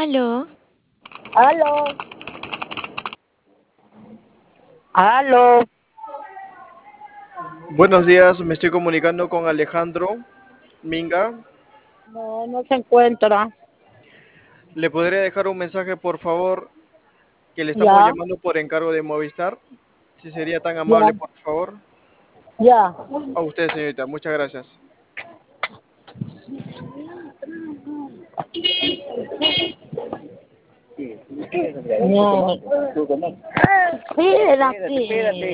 Aló, Aló, aló. Buenos días, me estoy comunicando con Alejandro Minga. No, no se encuentra. ¿Le podría dejar un mensaje, por favor, que le estamos Ya, llamando por encargo de Movistar? Si sería tan amable, ya, por favor. ya. A usted, señorita, muchas gracias. No. Espérate.